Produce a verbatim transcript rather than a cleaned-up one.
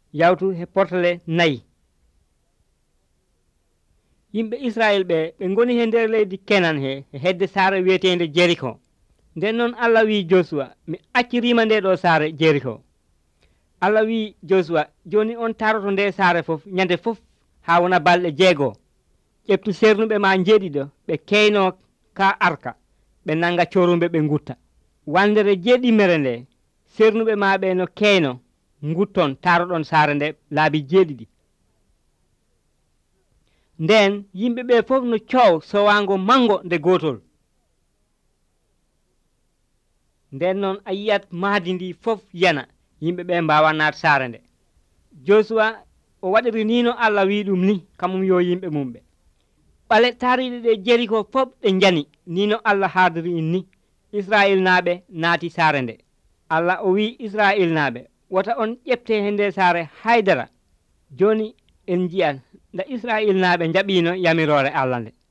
yawtu he portale nayi yimɓe Israël ɓe ɓe goni he nder leydi Kenan he hedde saare wiyetende Jericho nden noon Allah wi Josua mi accirima nde ɗo saare Jericho Allah wi Josua joni on taroto nde saare fof ñande fof ha wona balɗe jeego ƴeftu sernuɓe ma jeeɗiɗo ɓe keyno ka arka ɓe nanga corumɓe ɓe gutta wandere jeeɗimmere nde sernuɓe ma ɓe no keyno gutton taroɗon saare nde laabi jeeɗiɗi nden yimɓe ɓe fof no coow sowango mango nde gotol nden noon a yiyat mahdi ndi fof yana yimɓe ɓe mbawa naat saare nde Josua o waɗiri ni no Allah wi ɗum ni kamum yo yimɓe mum ɓe ɓale taariɗe ɗe Jericho fof ɗe jani ni no Allah haadiri in ni Israël naaɓe naati saare nde Allah o wi Israël naaɓe wota on ƴefte he nde saare haydara joni en jiyan nda Israël naaɓe jaɓino yamirore Allah nde